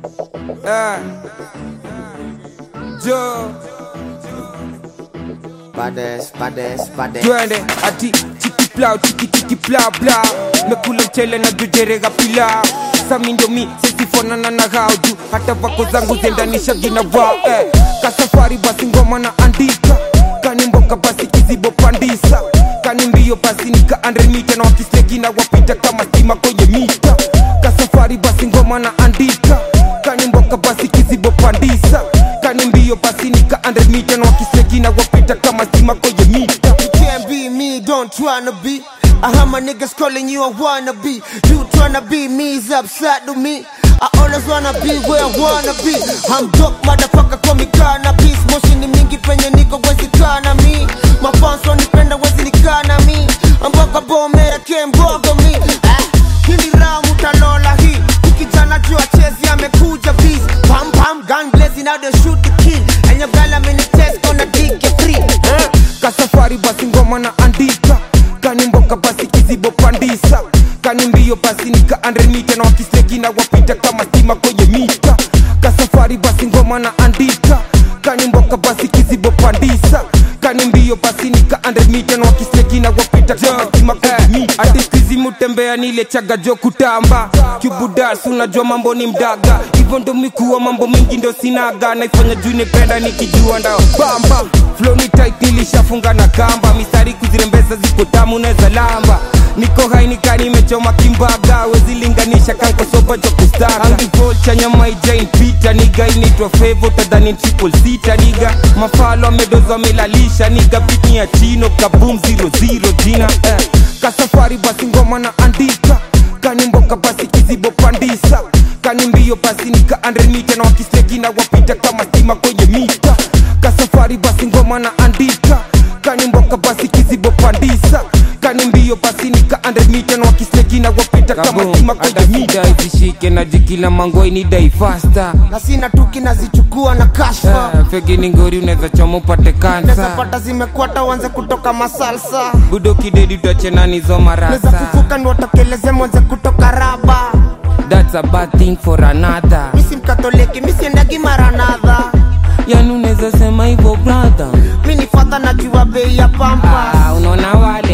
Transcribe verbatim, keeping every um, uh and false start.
Ah, Joe Bades, bades, bades. twende ati chiki plau, chiki chiki plau plau. Mekula mchele na jujerega pilau. Sami ndio mi, sisi fonana na gauju. Hata vako zangu zendanisha gina wao eh. Kasafari basi ngoma na andika. Kani mboka basi kizibo pandisa. Kani mbio basi nika andre mita. Na wakiseki na wapita kama stima kwenye mita. Kasafari basi ngoma na andika. Kani mboka basi kizibo pandisa. Kani mbio basi nika andre mita. Na wakiseki na wapita kama stima kwenye mita. You can't be me, don't tryna be. I heard my niggas calling you a wannabe. You tryna be me is upside to me. I always wanna be where I wanna be. I'm dope, motherfucker, call me cannabis. Moshi ni mingi penye niko wezi kana mi. Mafans wanipenda wezi nikana mi. Mboga bomera kemboga mi. Eh, hili ramu talola hii. Ukijana jua chezi amekuja beast. Pam pam, gun blazing out they shoot the kill. And your girl I'm in the test gonna dig you free. Eh. Kasafari basi ngoma na andika. Kani mboka basi kizibo pandisa. Kani mbio basi nika andre mita. Na wakiseki na wapita kama stima kwenye mita. Kasafari basi ngoma na andika. Kani mboka basi kizibo pandisa. Kani mbio basi nika andre mita. Na wakiseki na wapita kama stima kwenye mita. Ati skizi mutembea nile chaga jo kutamba. Kubudas unajua mambo ni mdaga. Hivyo ndo mikuwa mambo mingi ndo sinaga. Naifanya juu nipenda nikijua ndao bamba. Flow ni tight nilishafunga na kamba. Mistari kuzirembeza ziko tamu neza lamba. Niko hai nikani mechoma kimbaga. Wezi linganisha kanko soba jo kustaga. Angi vulture nyama ijain pita. Niga initwa favor tadhani triple sita niga. Mafalo amedozo amelalisha niga. Beat ni ya chino kaboom zero zero jina eh. Kasafari basi ngoma na andika. Kani mboka basi kizibo pandisa. Kani mbio basi nika andre mita. Na wakiseki na wapita kama stima kwenye mita. Kasafari basi ngoma na andika. Kani mboka basi kizibo pandisa. Kani mbio basi nika andre mita. Na wakiseki na wapita kama stima kwenye mita. Izishike na jikila mangoi ni die faster. Na sina tuki nazichukua na kashfa. eh, Fegi ni ngori uneza choma upate Neza kansa. pata zimekwata wanze kutoka masalsa. Budo kidedi tuache nani zo Neza marasa. kufuka ndotokeleze mwanze kutoka raba. That's a bad thing for another. Misi mkatoliki, misi endagi maranadha. Yani uneza sema hivyo brother. Mini fata najua bei ya pampas. Ah, unaona wale